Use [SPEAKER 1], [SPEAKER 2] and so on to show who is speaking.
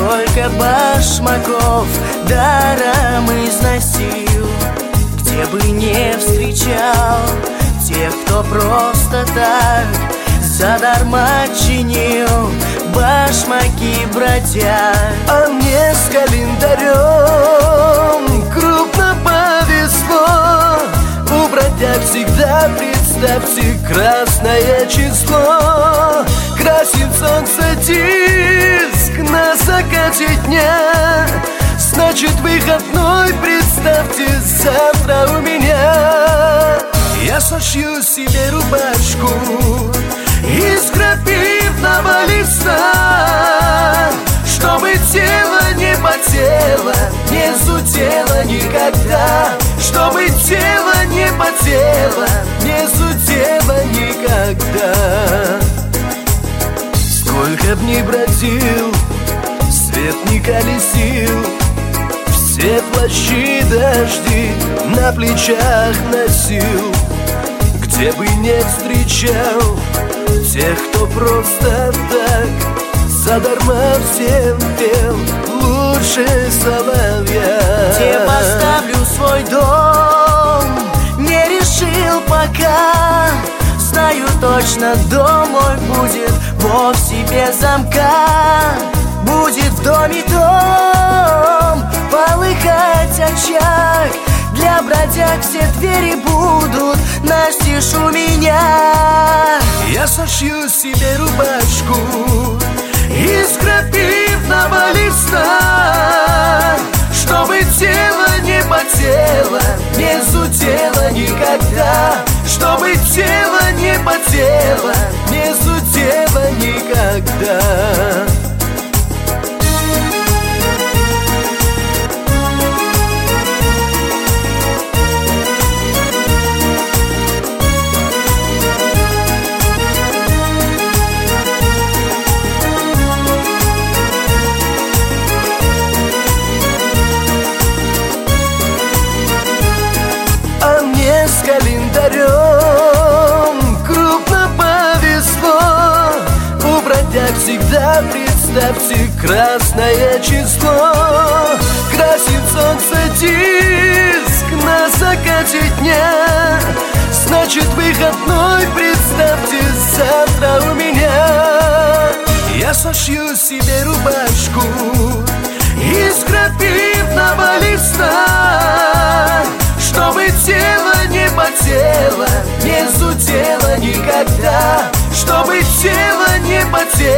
[SPEAKER 1] Сколько башмаков даром износил, где бы не встречал тех, кто просто так задарма чинил башмаки бродяг. А мне с календарем крупно повезло. У бродяг всегда, представьте, красное число. Красит солнце диск на закате дня. Значит, выходной, представьте, завтра у меня. Я сошью себе рубашку из крапивного листа, чтобы тело не потело, не зудело никогда. Чтобы тело не потело, не зудело никогда. Сколько б ни бродил, свет не колесил, все плащи дожди на плечах носил. Где бы не встречал тех, кто просто так задарма всем пел лучше соловья. Где поставлю свой дом, не решил пока. Знаю точно, дом мой будет вовсе без замка. Будет в доме том полыхать очаг. Для бродяг все двери будут настежь у меня. Я сошью себе рубашку из крапивного листа, чтобы тело не потело, не зудело никогда. Чтобы тело не потело, не зудело никогда. С календарем крупно повезло. У бродяг всегда, представьте, красное число. Красит солнце диск на закате дня. Значит, выходной, представьте, завтра у меня. Я сошью себе рубашку из крапивного листа, чтобы тело не потело, не зудело никогда. Чтобы тело не потело,